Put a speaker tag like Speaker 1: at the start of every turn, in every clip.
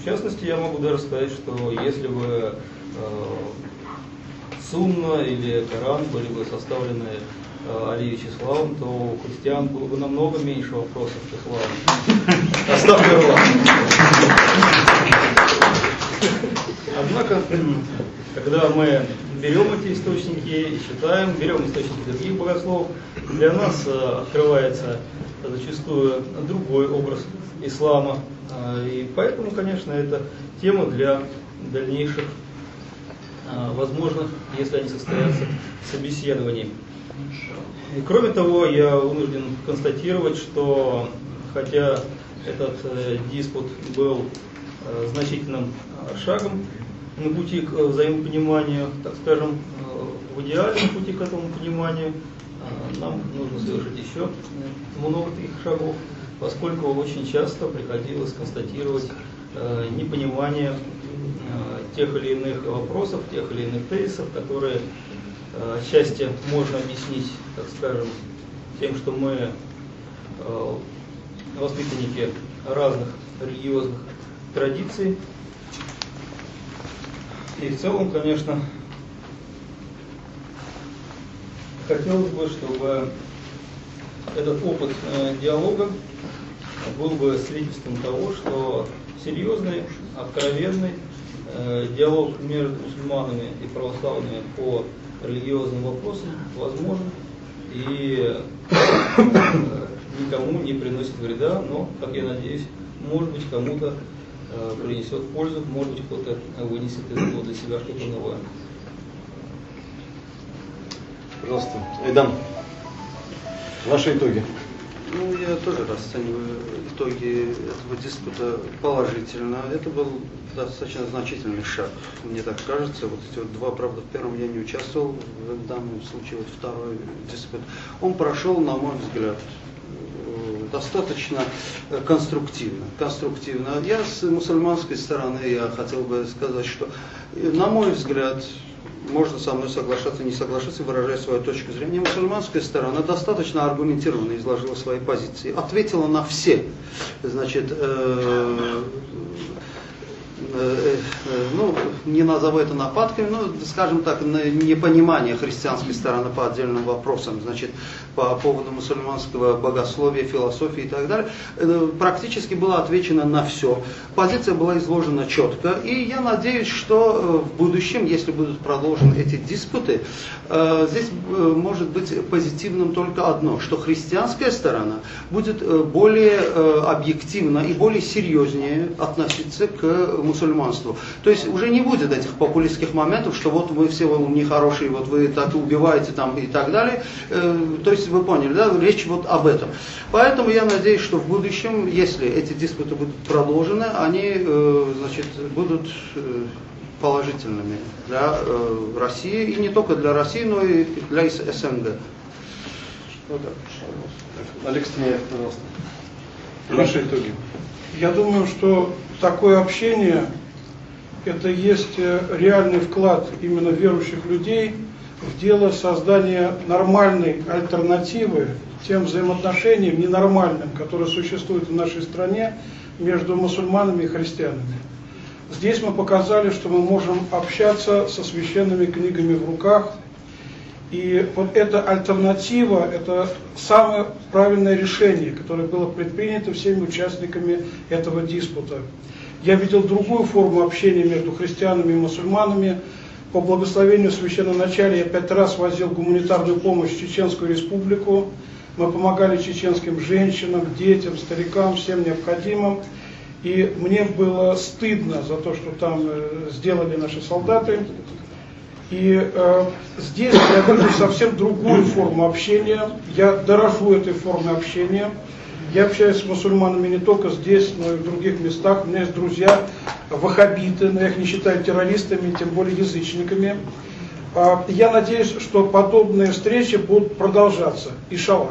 Speaker 1: частности, я могу даже сказать, что если бы Сунна или Коран были бы составлены Али Вячеславом, то у христиан было бы намного меньше вопросов к исламу. Оставлю его. Однако, когда мы берем эти источники и читаем, берем источники других богословов, для нас открывается зачастую другой образ ислама. И поэтому, конечно, это тема для дальнейших возможных, если они состоятся, собеседований. И кроме того, я вынужден констатировать, что хотя этот диспут был значительным шагом на пути к взаимопониманию, так скажем, в идеальном пути к этому пониманию, нам нужно совершить еще много таких шагов, поскольку очень часто приходилось констатировать непонимание тех или иных вопросов, тех или иных тезисов, которые отчасти можно объяснить, так скажем, тем, что мы воспитанники разных религиозных традиций. И в целом, конечно, хотелось бы, чтобы этот опыт диалога был бы свидетельством того, что серьезный, откровенный диалог между мусульманами и православными по религиозным вопросам возможен и никому не приносит вреда, но, как я надеюсь, может быть, кому-то принесет пользу, может быть, кто-то вынесет из этого для себя что-то новое.
Speaker 2: Пожалуйста, Айдан, ваши итоги.
Speaker 3: Ну, я тоже расцениваю итоги этого диспута положительно. Это был достаточно значительный шаг, мне так кажется. Вот эти вот два, правда, в первом я не участвовал, в данном случае вот второй диспут. Он прошел, на мой взгляд, достаточно конструктивно. Я с мусульманской стороны я хотел бы сказать, что, на мой взгляд, можно со мной соглашаться, не соглашаться, выражать свою точку зрения. Мусульманская сторона достаточно аргументированно изложила свои позиции, ответила на все, значит, ну, не назову это нападками, но, скажем так, непонимание христианской стороны по отдельным вопросам, значит, по поводу мусульманского богословия, философии и так далее, практически было отвечено на все. Позиция была изложена четко, и я надеюсь, что в будущем, если будут продолжены эти диспуты, здесь может быть позитивным только одно, что христианская сторона будет более объективно и более серьезнее относиться к мусульманству. То есть уже не будет этих популистских моментов, что вот вы все нехорошие, вот вы так убиваете там и так далее. То есть вы поняли, да, речь вот об этом. Поэтому я надеюсь, что в будущем, если эти диспуты будут продолжены, они, значит, будут положительными для России, и не только для России, но и для СНГ. Вот так.
Speaker 2: Алекс Тимеев, пожалуйста. Ваши итоги.
Speaker 4: Я думаю, что такое общение – это есть реальный вклад именно верующих людей в дело создания нормальной альтернативы тем взаимоотношениям ненормальным, которые существуют в нашей стране между мусульманами и христианами. Здесь мы показали, что мы можем общаться со священными книгами в руках, и вот эта альтернатива – это самое правильное решение, которое было предпринято всеми участниками этого диспута. Я видел другую форму общения между христианами и мусульманами. По благословению священноначалия я 5 раз возил гуманитарную помощь в Чеченскую республику. Мы помогали чеченским женщинам, детям, старикам, всем необходимым. И мне было стыдно за то, что там сделали наши солдаты. И здесь я вижу совсем другую форму общения. Я дорожу этой формой общения. Я общаюсь с мусульманами не только здесь, но и в других местах. У меня есть друзья ваххабиты, но я их не считаю террористами, тем более язычниками. Я надеюсь, что подобные встречи будут продолжаться. Иншаллах.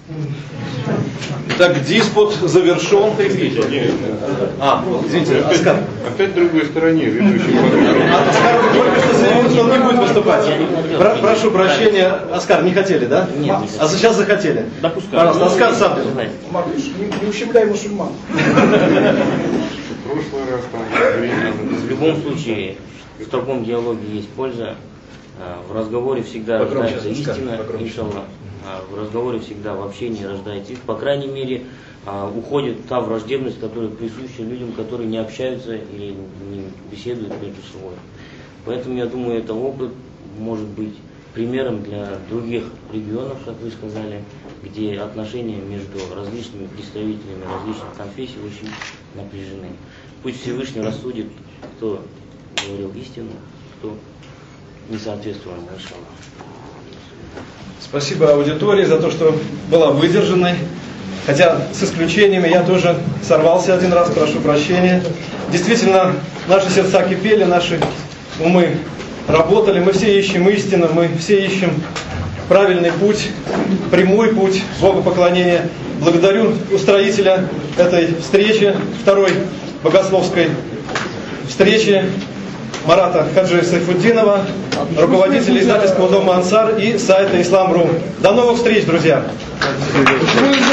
Speaker 2: Итак, диспут завершен. Извините, Оскар.
Speaker 5: Опять в другой стороне ведущий.
Speaker 2: Оскар только что заявил, что он не будет выступать. Прошу прощения, Оскар, не хотели, да?
Speaker 6: Нет.
Speaker 2: А сейчас захотели.
Speaker 6: Допускаю.
Speaker 2: Пожалуйста, Оскар Саблин.
Speaker 4: Маркуш, не ущемляй мусульман.
Speaker 5: прошлый раз там время.
Speaker 6: В любом случае, в таком диалоге есть польза. В разговоре всегда рождается истина, иншаллах. В разговоре всегда, в общении рождается истина. По крайней мере, уходит та враждебность, которая присуща людям, которые не общаются или не беседуют между собой. Поэтому я думаю, это опыт может быть примером для других регионов, как вы сказали, где отношения между различными представителями различных конфессий очень напряжены. Пусть Всевышний рассудит, кто говорил истину, кто не соответствовал, иншаллах.
Speaker 2: Спасибо аудитории за то, что была выдержанной. Хотя с исключениями я тоже сорвался один раз, прошу прощения. Действительно, наши сердца кипели, наши умы работали. Мы все ищем истину, мы все ищем правильный путь, прямой путь богопоклонения. Благодарю устроителя этой встречи, второй богословской встречи, Марата Хаджи Сайфуддинова, руководителя издательского дома «Ансар» и сайта Ислам.ру. До новых встреч, друзья!